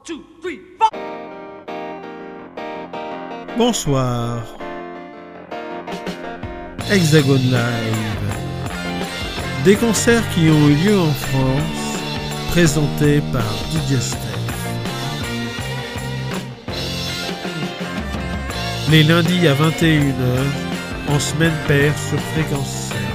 2, 3, 4. Bonsoir. Hexagone Live. Des concerts qui ont eu lieu en France, présentés par DJ Steph. Les lundis à 21h, en semaine paire sur Fréquence 7.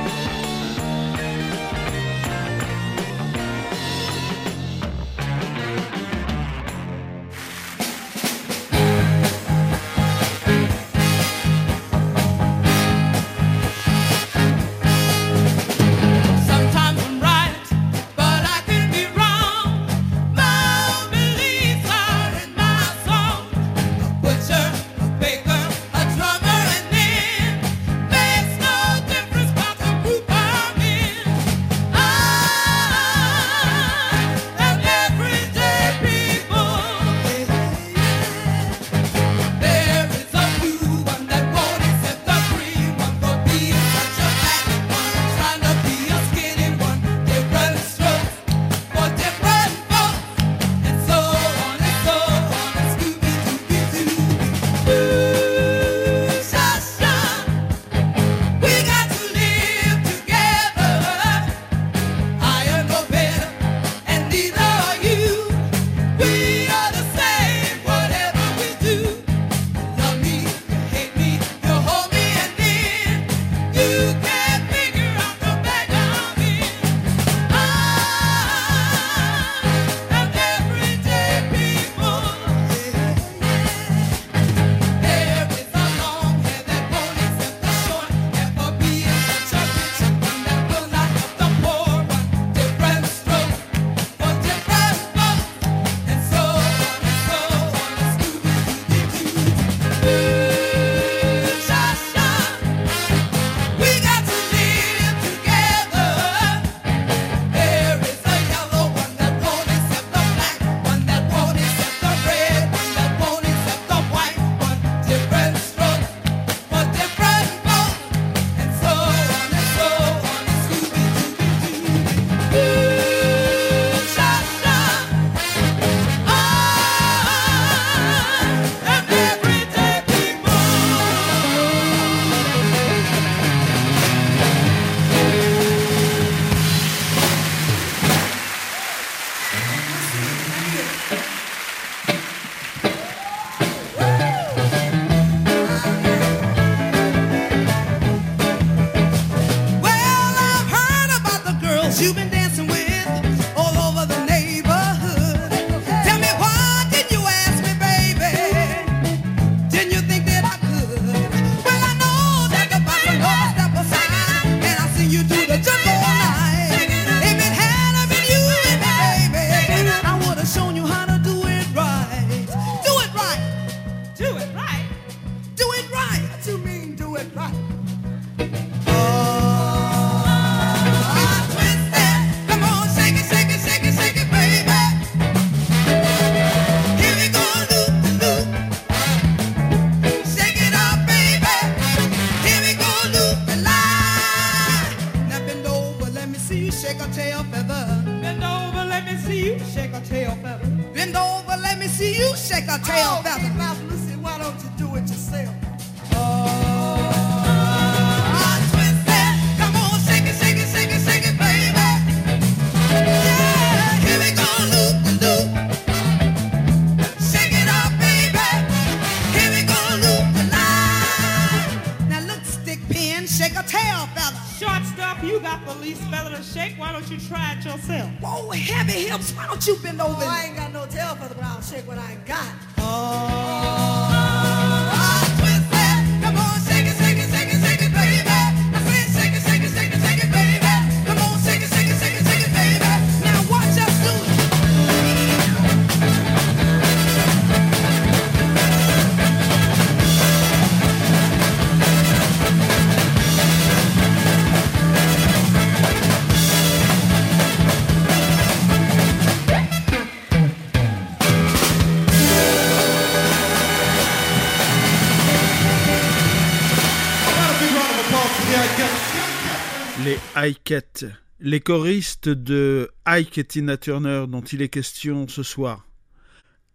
Ike, les choristes de Ike et Tina Turner dont il est question ce soir.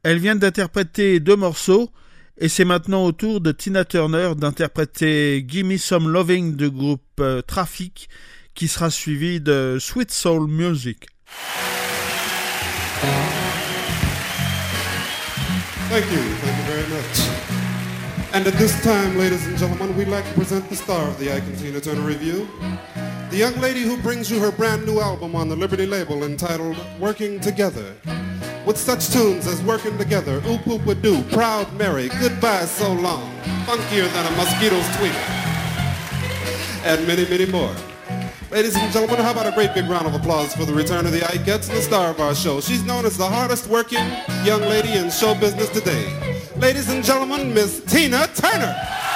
Elle vient d'interpréter 2 morceaux et c'est maintenant au tour de Tina Turner d'interpréter Gimme Some Loving du groupe Traffic qui sera suivi de Sweet Soul Music. Thank you very much. And at this time, ladies and gentlemen, we'd like to present the star of the Ike & Tina Turner Review, the young lady who brings you her brand new album on the Liberty label entitled Working Together. With such tunes as Working Together, Oop Oop A Doo, Proud Mary, Goodbye So Long, Funkier Than a Mosquito's Tweet, and many, many more. Ladies and gentlemen, how about a great big round of applause for the return of the Ikettes and the star of our show. She's known as the hardest working young lady in show business today. Ladies and gentlemen, Miss Tina Turner.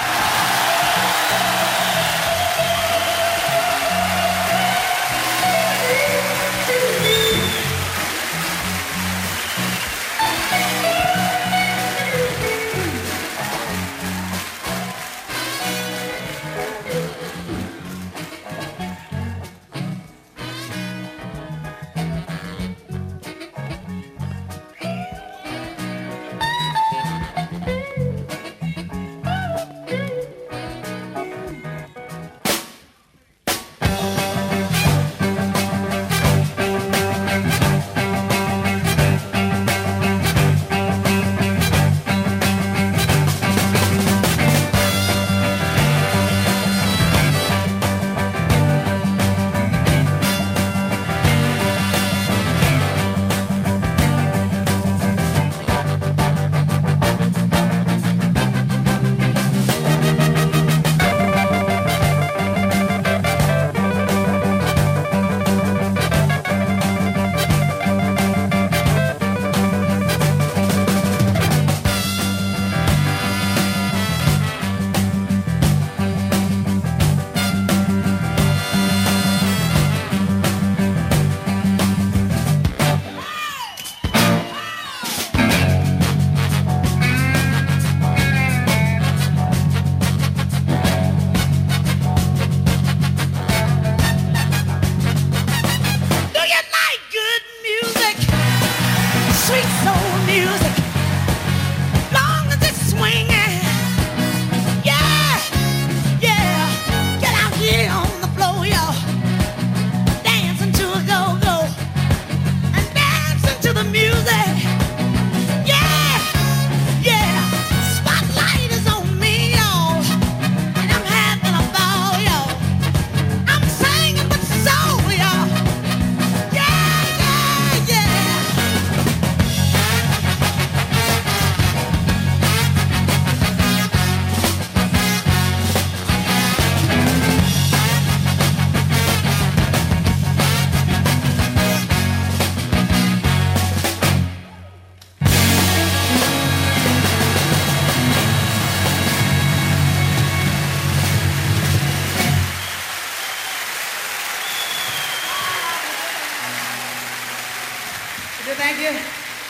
Thank you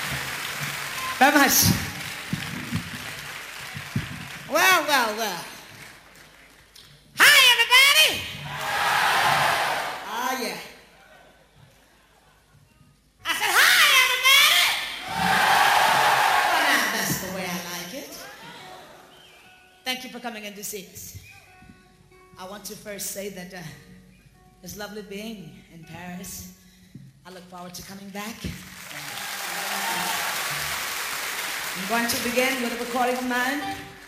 very much. Well. Hi, everybody. Oh, yeah. I said, hi, everybody. Well, now, that's the way I like it. Thank you for coming in to see us. I want to first say that it's lovely being in Paris. I look forward to coming back. I'm going to begin with a recording of mine.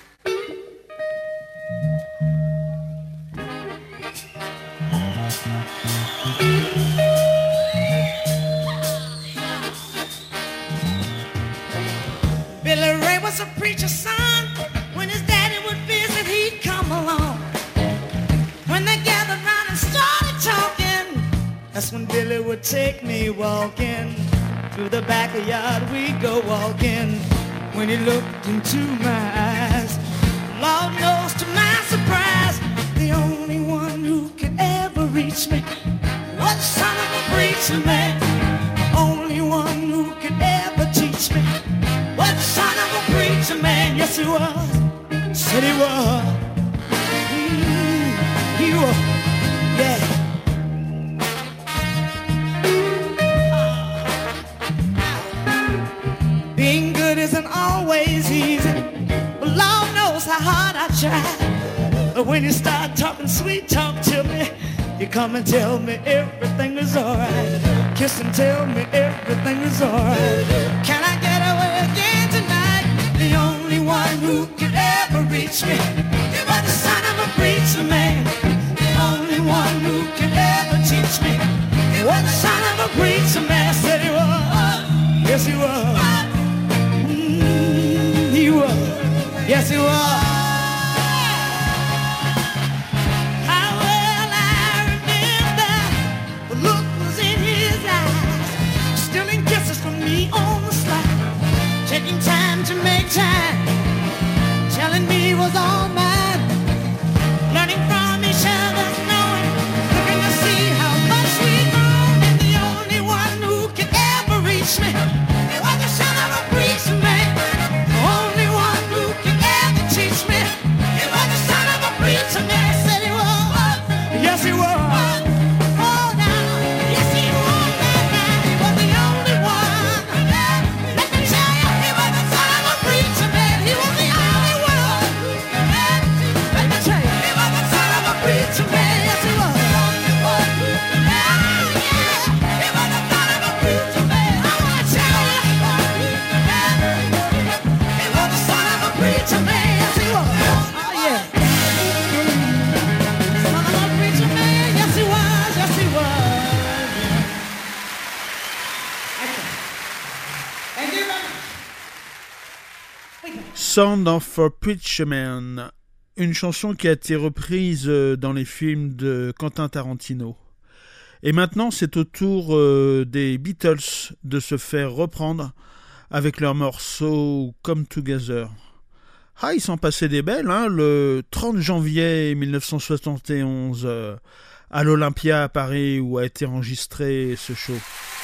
Billy Ray was a preacher's son. When his daddy would visit, he'd come along. When they gathered round and started talking, that's when Billy would take me walking. Through the backyard we'd go walking. When he looked into my eyes, Lord knows to my surprise, the only one who could ever reach me was the son of a preacher man. Only one who could ever teach me was the son of a preacher man. Yes, he was. Said he was. He was. Yeah. Being good is try. But when you start talking sweet talk to me, you come and tell me everything is alright. Kiss and tell me everything is alright. Can I get away again tonight? The only one who could ever reach me, you were the son of a preacher man. The only one who could ever teach me, you were the son of a preacher man. Said he was, yes he was. He was, yes he was. Taking time to make time, telling me he was all mine, learning from each other, knowing, looking to see how much we've grown. And the only one who can ever reach me, he was the son of a preacher man. The only one who can ever teach me, he was the son of a preacher man. Said he was, yes he was. Oh now, yes he was. He was the only one. Let me tell you. Preacher man, he was the only one. Let me tell you, he was the son of a preacher man. Yes, he was. He was the son of a preacher man. I want to tell you, he was the son of a preacher man. Yes, he was. Oh yeah, son of a preacher man. Yes, he was. Yes, he was. Okay. Thank you very much. Sound of a Preacher Man, une chanson qui a été reprise dans les films de Quentin Tarantino. Et maintenant, c'est au tour des Beatles de se faire reprendre avec leur morceau Come Together. Ah, ils s'en passaient des belles, hein, le 30 janvier 1971 à l'Olympia à Paris où a été enregistré ce show.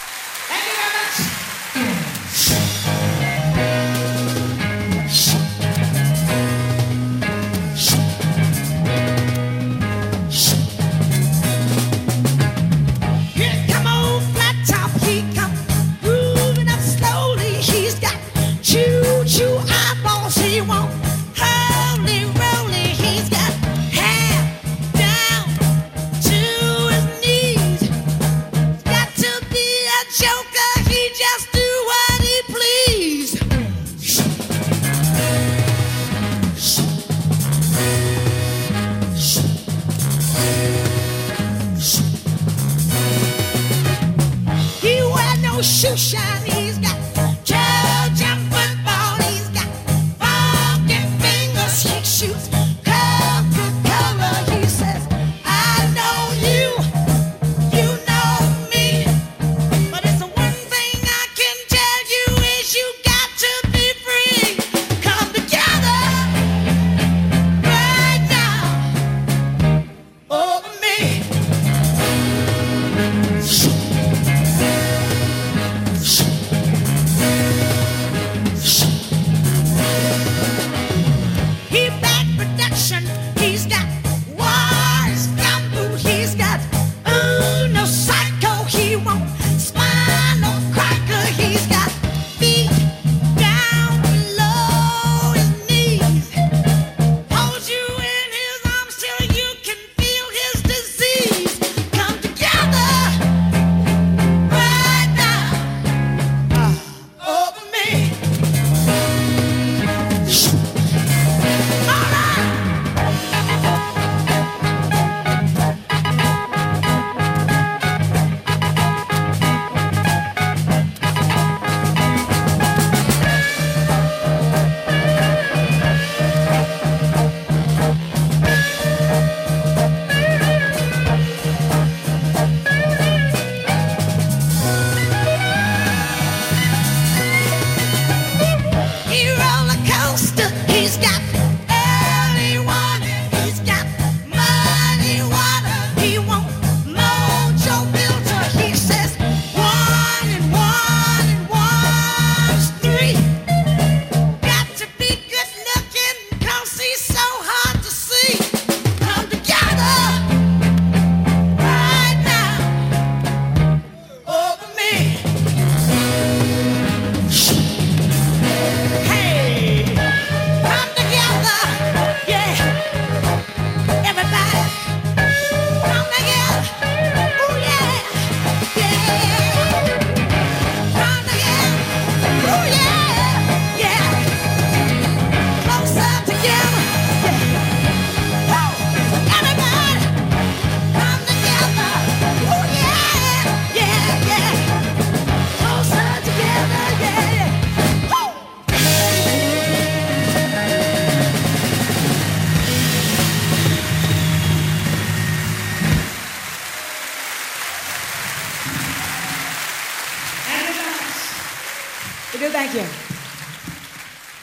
Shoe shine, he's got toe jump football, he's got funky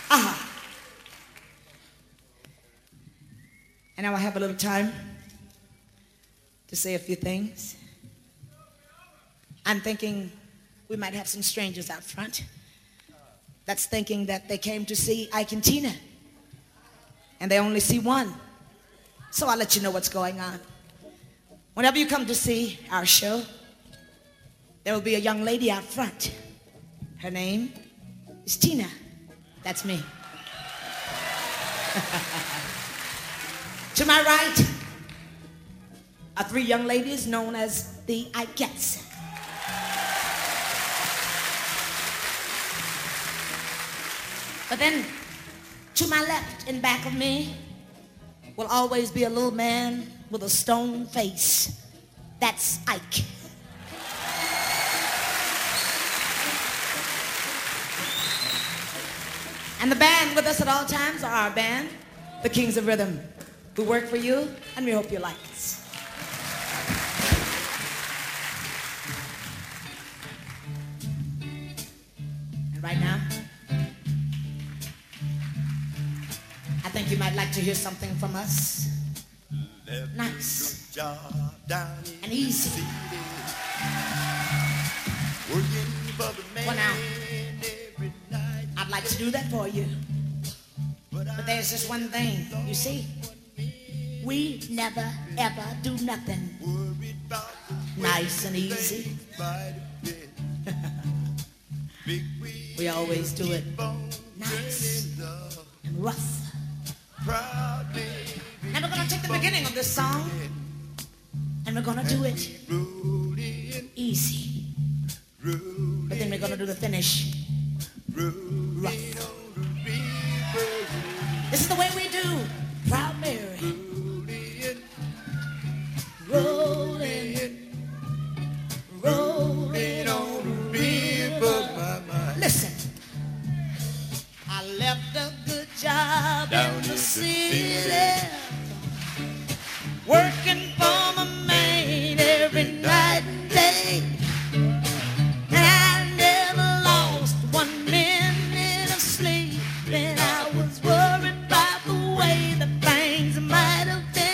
And now I have a little time to say a few things. I'm thinking we might have some strangers out front that's thinking that they came to see Ike and Tina and they only see one. So I'll let you know what's going on. Whenever you come to see our show, there will be a young lady out front. Her name is Tina. That's me. To my right are three young ladies known as the Ikeettes. But then, to my left and back of me will always be a little man with a stone face. That's Ike. And the band with us at all times are our band, the Kings of Rhythm. We work for you, and we hope you like us. And right now, I think you might like to hear something from us. Nice and easy. Well now, I'd like to do that for you. But there's just one thing, you see. We never, ever do nothing nice and easy. We always do it nice and rough. And we're going to take the beginning of this song and we're going to do it easy. But then we're going to do the finish rough. This is the way we do Proud Mary. Rolling, rolling on the river. Listen, I left a good job down in the city, working for my man every night and day. And I never lost 1 minute of sleep, and I was worried about the way that things might have been.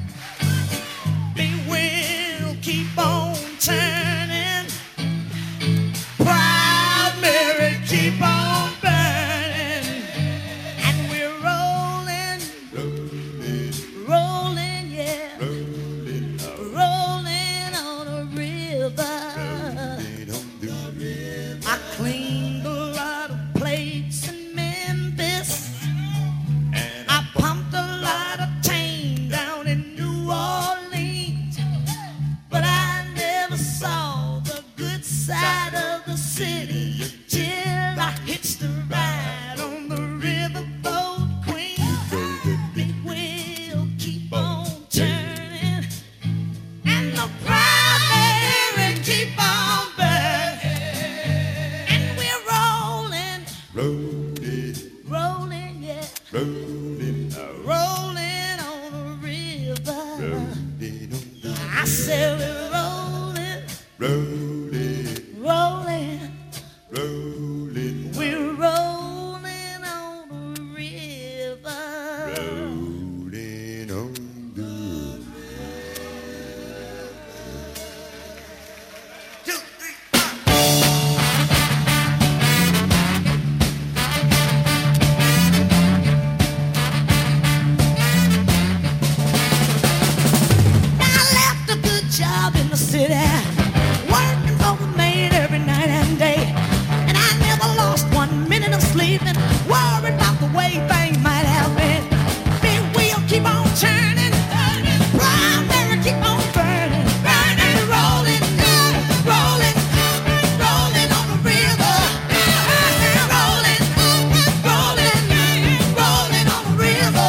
Keep on turning, Proud Mary, keep on burning, and we're rolling, rolling, yeah, rolling on a river. I cleaned a lot of plates in Memphis. I pumped a lot of tame down in New Orleans. But I never saw the good side of the city till I hitched a ride on the riverboat Queen. It will keep on turning, and the Proud Mary keep on burning, and we're rolling, rolling, yeah, rolling on the river. I said we're rolling, rolling, we're rolling on the river. Rolling on the river. 2, 3, 4. I left a good job in the city, working for the maid every night and day. And I never lost 1 minute of sleeping, worried about the way things might have been. Big wheel keep on turning, Proud Mary keep on burning, burning, rolling, rolling, rolling on the river. Rolling, rolling, rolling on the river.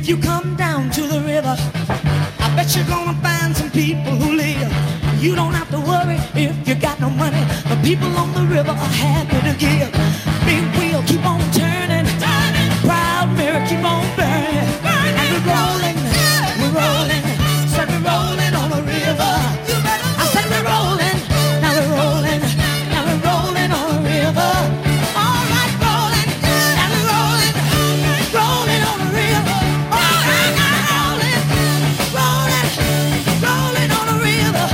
If you come down to the river, I bet you're gonna find some people who live. You don't have to worry if you got no money. The people on the river are happy to give. Big wheel keep on turning, proud mirror keep on burning. And we're rolling, said we're rolling on the river. I said we're rolling, now we're rolling, now we're rolling on the river. All right, rolling, now we're rolling, rolling on the river. All right, now rolling, rolling, rolling on the river.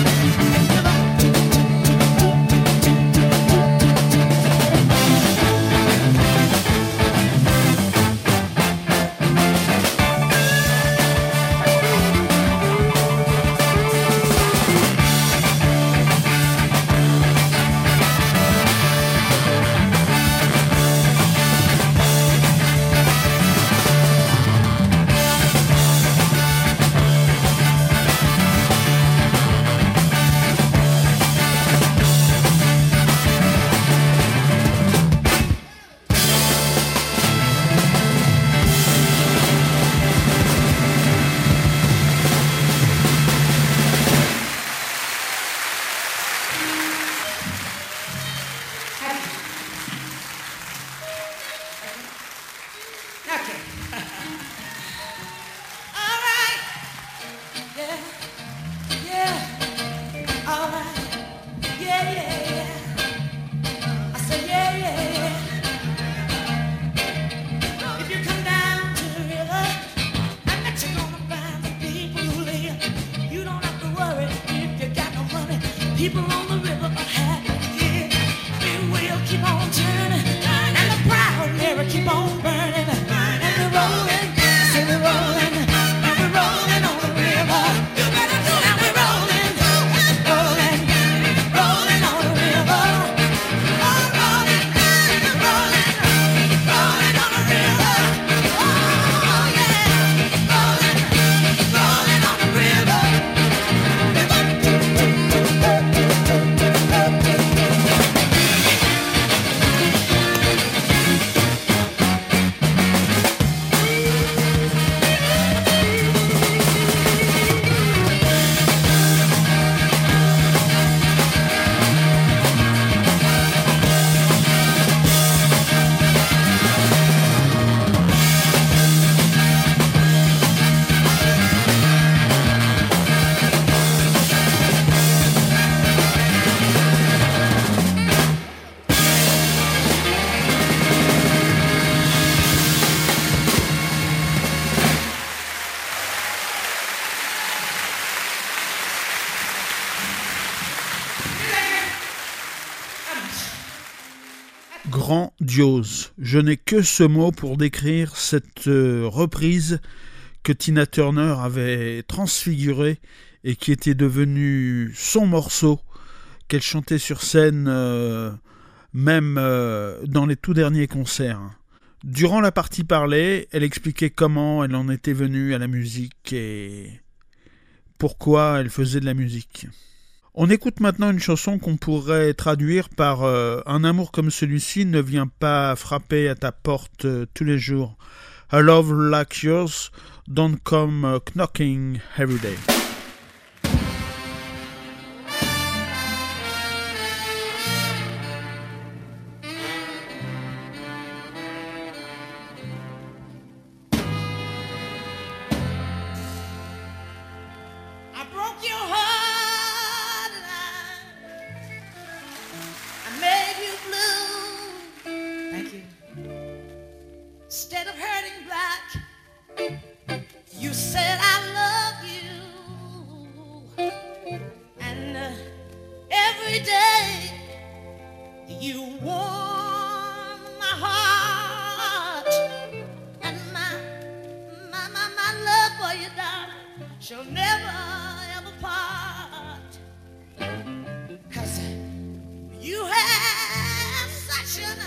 People on the river are happy, yeah. Big wheel keep on turning, and the proud mirror keep on burning. And we're rolling, say we're rolling, and we're rolling on the river. And we're rolling, rolling, rolling on the river. Oh, rolling, rolling, rolling on the river. Oh, yeah, rolling, rolling on the river. Grandiose. Je n'ai que ce mot pour décrire cette reprise que Tina Turner avait transfigurée et qui était devenue son morceau qu'elle chantait sur scène même dans les tout derniers concerts. Durant la partie parlée, elle expliquait comment elle en était venue à la musique et pourquoi elle faisait de la musique. On écoute maintenant une chanson qu'on pourrait traduire par un amour comme celui-ci ne vient pas frapper à ta porte tous les jours. A love like yours don't come knocking every day. Instead of hurting black, you said I love you. And every day you warm my heart. And my love for you, darling, shall never ever part. 'Cause you have such an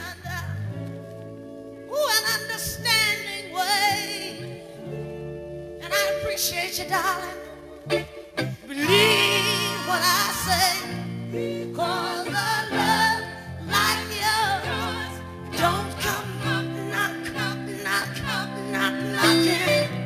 understanding way, and I appreciate you, darling. Believe what I say, 'cause a love like yours don't come knocking.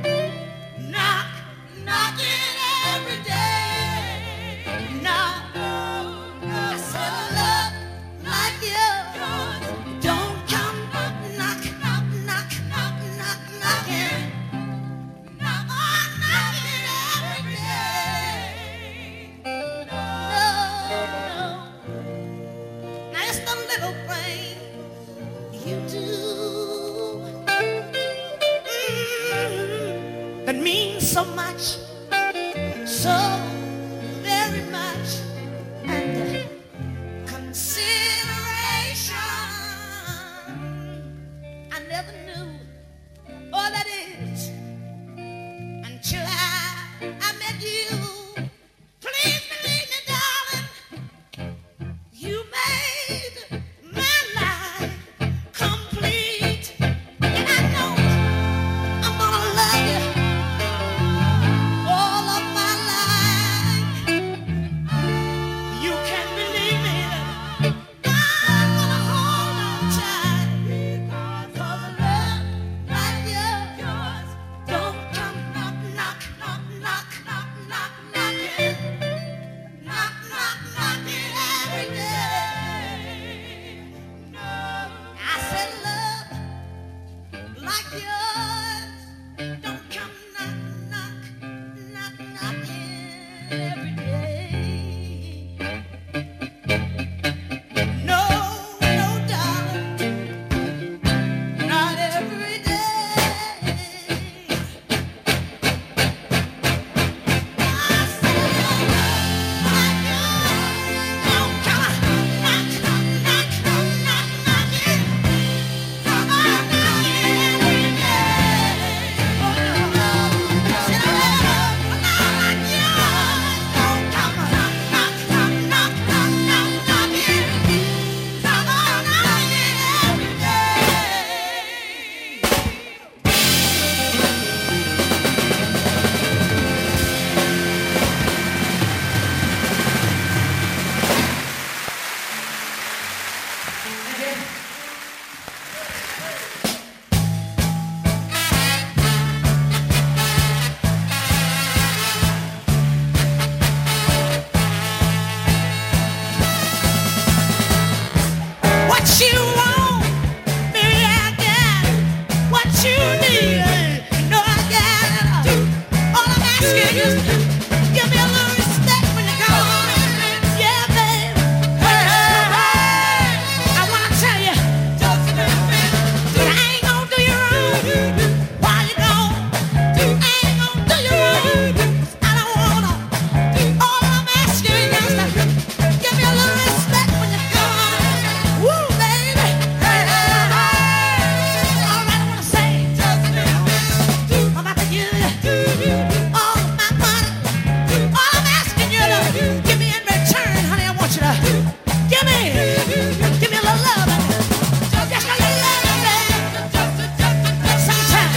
so much, so very much, and consideration. I never knew all that is until I met you. Please believe me, darling, you made my life complete, and I know I'm gonna love you all of my life. You can believe me, I'm gonna hold on tight, 'cause a love like yours don't come knock, knock, knock, knock, knock, knock, knocking, knock, knock, knocking every day. I said love like yours don't come knock, knock, knock, knocking every day. No, no, darling, not every day. I said love like yours don't come knock, knock, knock, knock, knocking, come on, knocking every day. Oh no, I said love like yours don't come knock, knock, knock, knock, knock, knock, knocking, come on, knocking every day. What you want, baby, I got it. What you need, you know I got it. All I'm asking is give me a little respect when you come on. Yeah, baby. Hey, I wanna tell you, that I ain't gonna do you wrong while you gone. I ain't gonna do you wrong, 'cause I don't wanna. All I'm asking is to give me a little respect when you come on. Woo, baby. Hey, all right, I wanna say, I'm about to give you all of my money. All I'm asking you to give me in return, honey, I want you to give me a little love. Just a little love, baby. Sometime.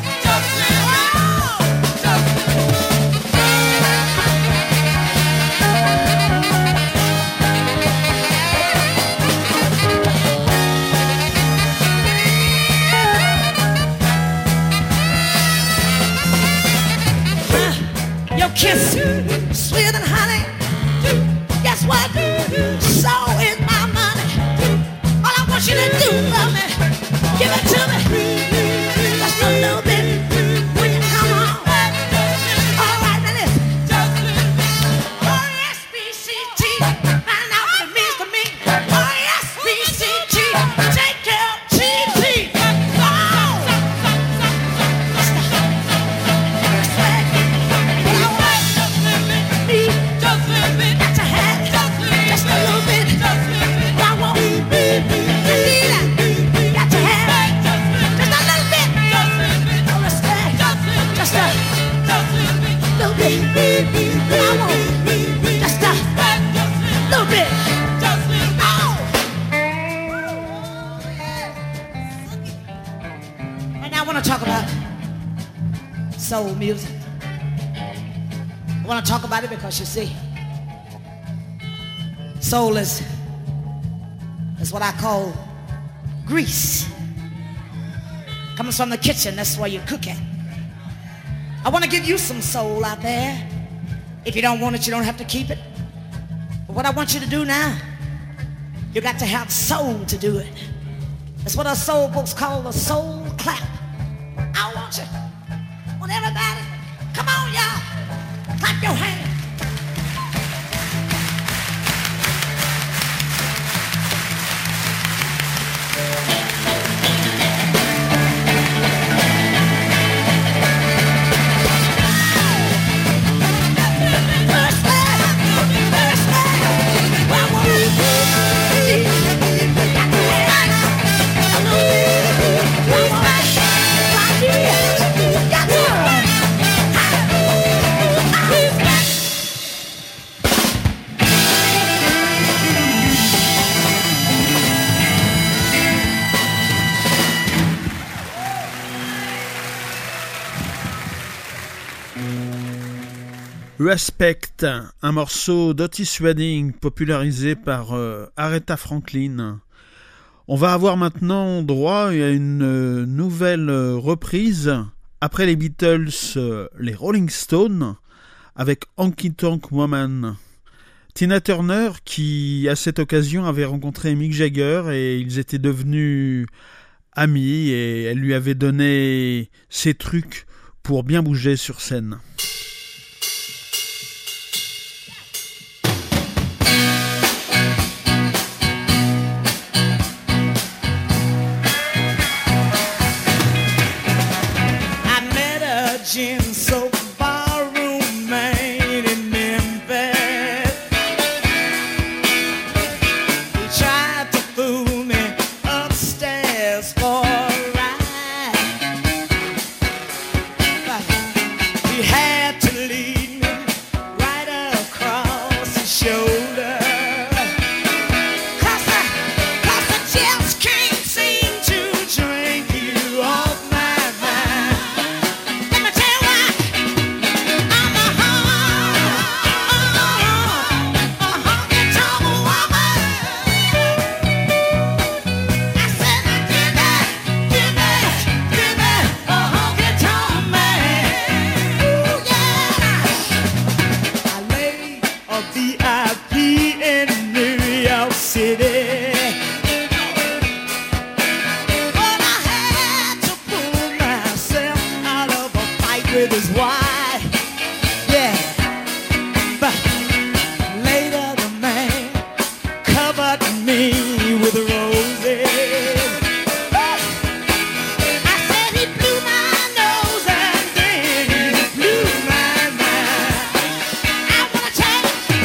Your kiss, sweeter than honey. Guess what? So is my money. All I want you to do for me, give it to me, just a little bit. When you come on, all right, now listen. R-E-S-P-C-T, find out what it means to me. R-E-S-P-C-T, take care of T-T. And I want to talk about soul music. I want to talk about it because you see, soul is what I call grease. Comes from the kitchen, that's where you cook it. I want to give you some soul out there. If you don't want it, you don't have to keep it. But what I want you to do now, you got to have soul to do it. That's what us soul folks call the soul clap. I want you, want everybody, come on y'all, clap your hands. Respect, un morceau d'Otis Redding popularisé par Aretha Franklin. On va avoir maintenant droit à une nouvelle reprise après les Beatles, les Rolling Stones, avec Honky Tonk Woman. Tina Turner, qui à cette occasion avait rencontré Mick Jagger et ils étaient devenus amis et elle lui avait donné ses trucs pour bien bouger sur scène. Gin soap ballroom man in Memphis. He tried to fool me upstairs for a ride, but he had to lead me right across his shoulder. 'Cause I just can't seem to drink you off my mind. With his wife, yeah, but later the man covered me with roses. I said he blew my nose and then he blew my mind. I wanna tell you,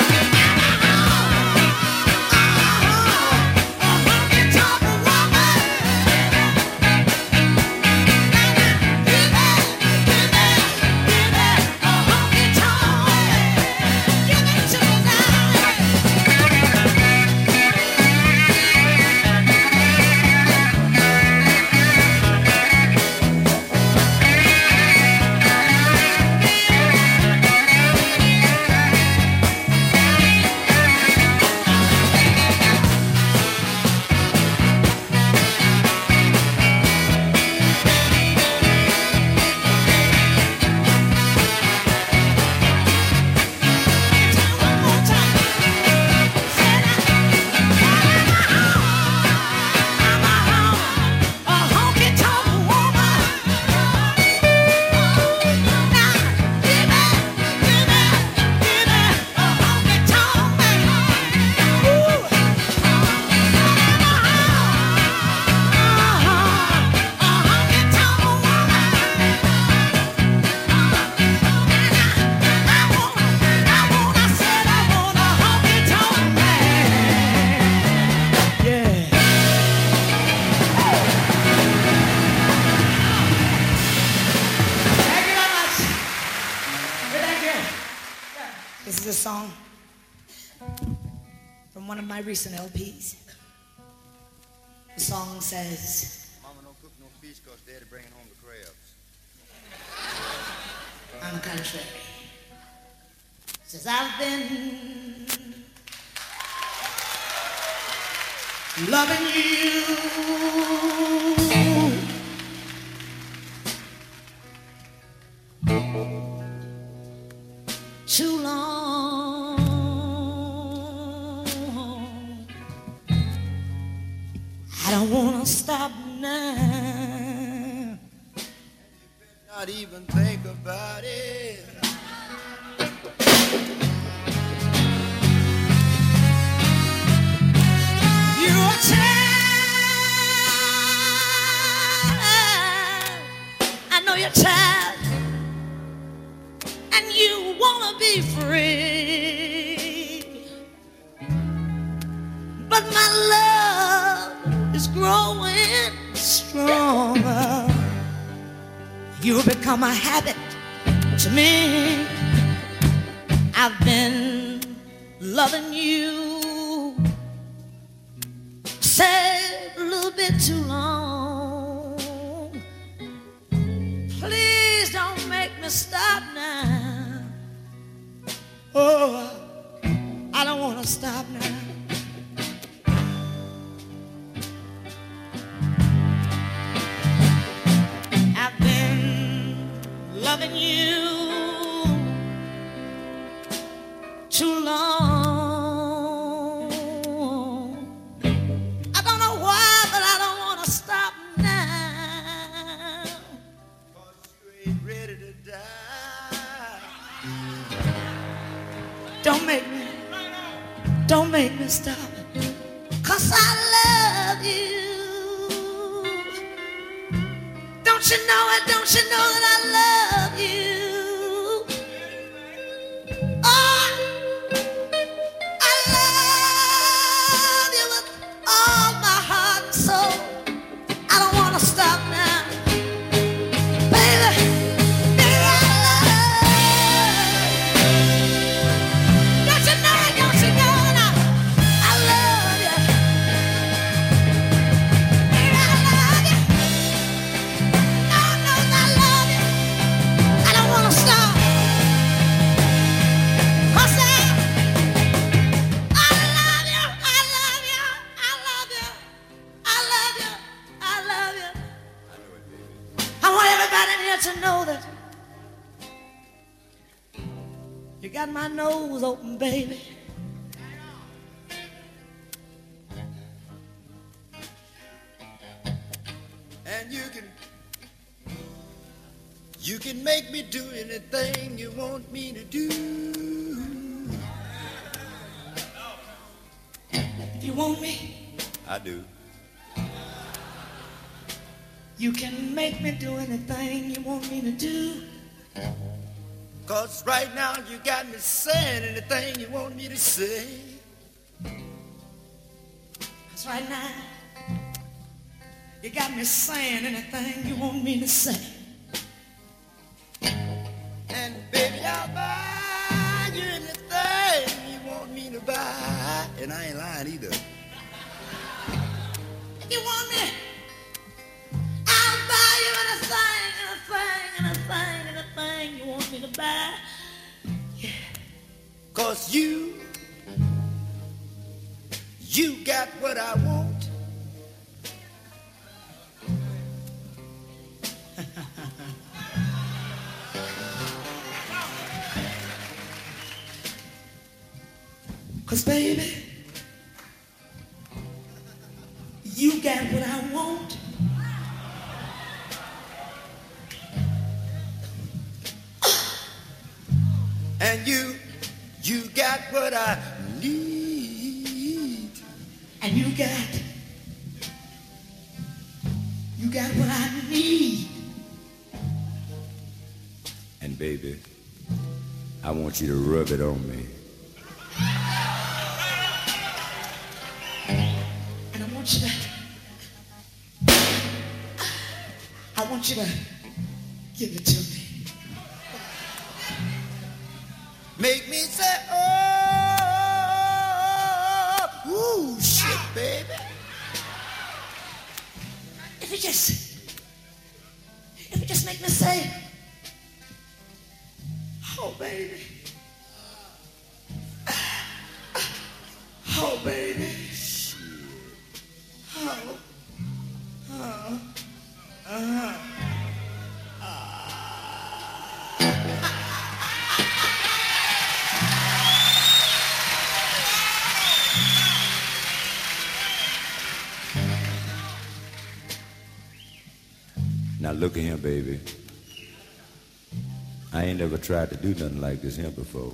honky tonk woman. This is a song from one of my recent LPs. The song says, Mama don't cook no fish cause Daddy bringing home the crabs. on the contrary, says I've been loving you too long. I don't wanna stop now. Not even think about it. You're tired. I know you're tired. And you wanna be free. But my love is growing stronger. You've become a habit to me. I've been loving you, say a little bit too long. Please don't make me stop now. know I don't want to stop now. I've been loving you too long. I don't know why, but I don't want to stop now. 'Cause you ain't ready to die. Don't make me stop. 'Cause I love you. Don't you know it? Don't you know that I love you? Oh, I love you with all my heart and soul. I don't want to stop now. Baby, baby, I love you. Don't you know it? Don't you know it? I love you. Baby, I love you. God knows I love you. I don't want to stop. 'Cause I love you. I love you. I love you. I love you. I love you. I want everybody in here to know that you got my nose open, baby. And you can make me do anything you want me to do. If you want me, I do. you can make me do anything you want me to do. 'Cause right now you got me saying anything you want me to say. That's right now. You got me saying anything you want me to say. And baby, I'll buy you anything you want me to buy. And I ain't lying either. If you want me, I'll buy you anything, anything, anything, anything you want me to buy. 'Cause you got what I want. Cause baby, you got what I want. And you got what I need. And you got what I need. And baby, I want you to rub it on me. And I want you to give it to me. Make me say, oh, ooh, shit, baby. If you just make me say, oh baby, oh baby, Now look at him, baby. I ain't never tried to do nothing like this here before.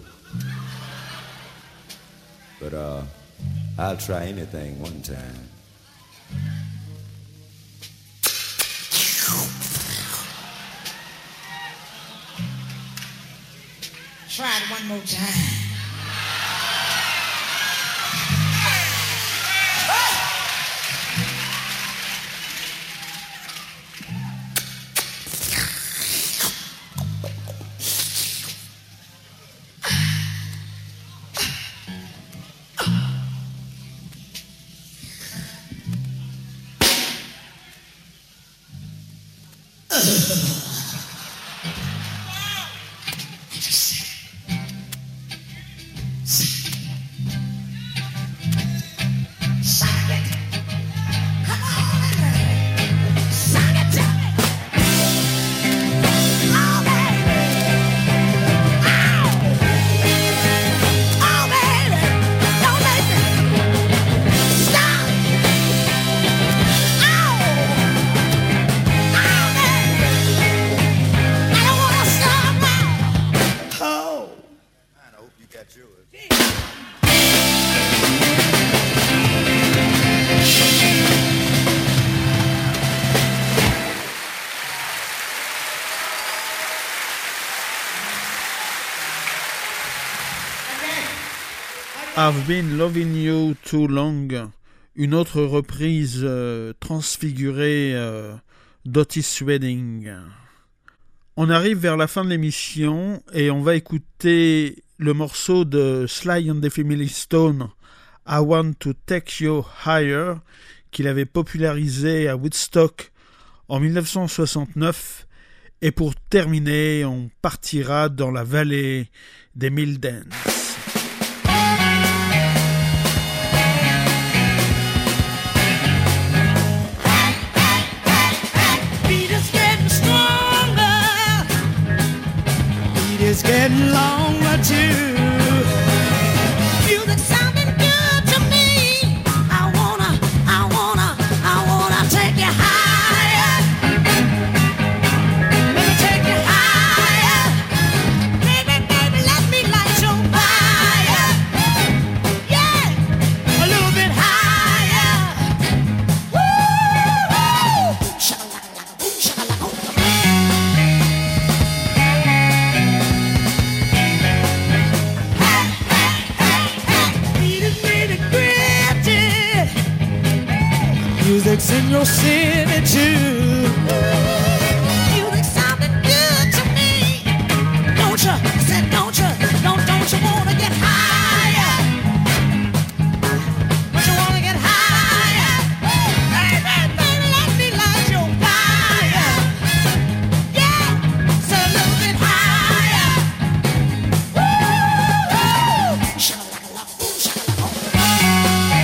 But I'll try anything one time. try it one more time. I've Been Loving You Too Long, une autre reprise transfigurée d'Otis Redding. On arrive vers la fin de l'émission et on va écouter le morceau de Sly and the Family Stone, I Want to Take You Higher, qu'il avait popularisé à Woodstock en 1969. Et pour terminer, on partira dans la vallée des Mille Dance. It's getting longer too. Music sounding good to me. I wanna take you higher. Let me take you higher. Baby, let me light your fire. Yeah, a little bit higher. Woo! Shakalaka, boom, shakalaka. Music's in your city too. Music sounding good to me. Don't you? I said don't you? Don't you wanna get higher? Don't you wanna get higher? Baby, let me light your fire. Yeah, so a little bit higher. Woo! Shakalaka, boom, shakalaka.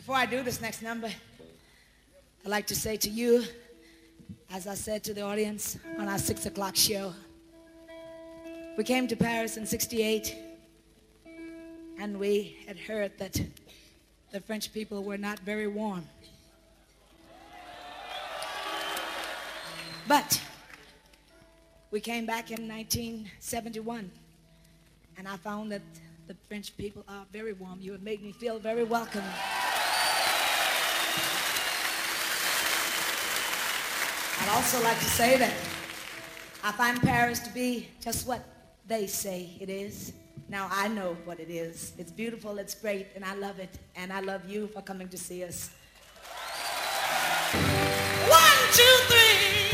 Before I do this next number, I'd like to say to you, as I said to the audience on our 6 o'clock show, we came to Paris in '68, and we had heard that the French people were not very warm. But we came back in 1971, and I found that the French people are very warm. You have made me feel very welcome. I'd also like to say that I find Paris to be just what they say it is. Now I know what it is. It's beautiful, it's great, and I love it. And I love you for coming to see us. 1, 2, 3.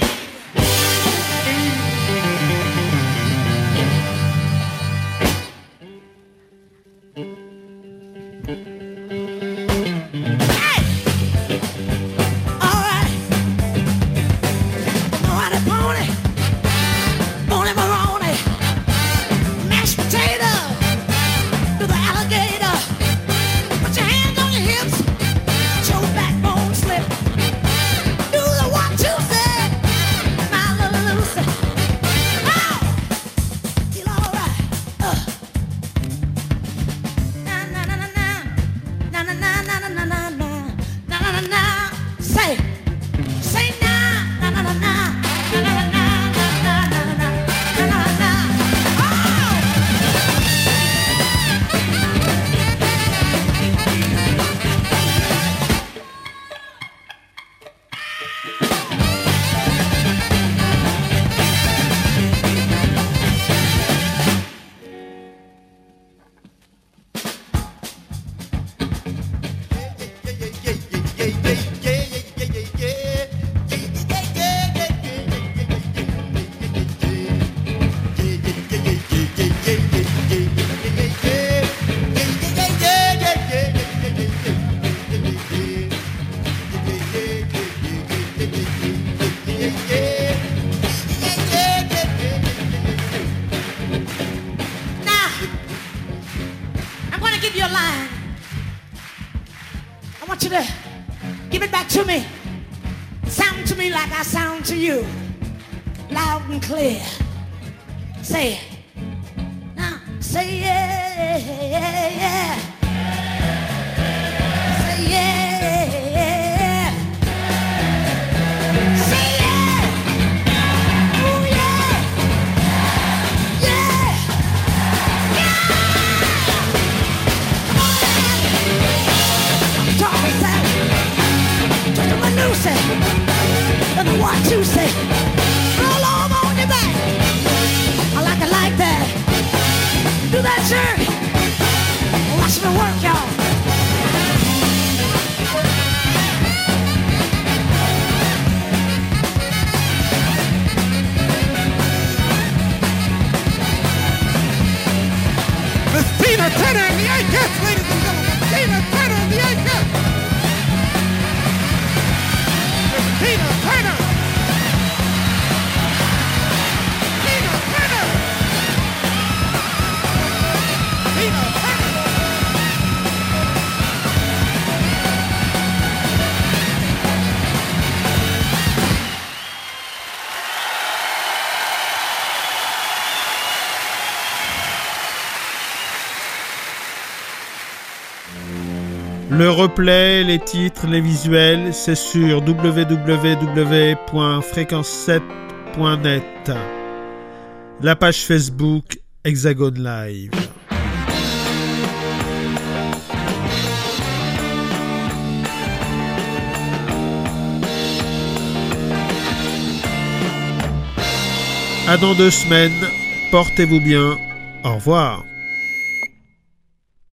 Le replay, les titres, les visuels, c'est sur www.fréquence7.net. La page Facebook Hexagone Live. À dans 2 semaines, portez-vous bien, au revoir.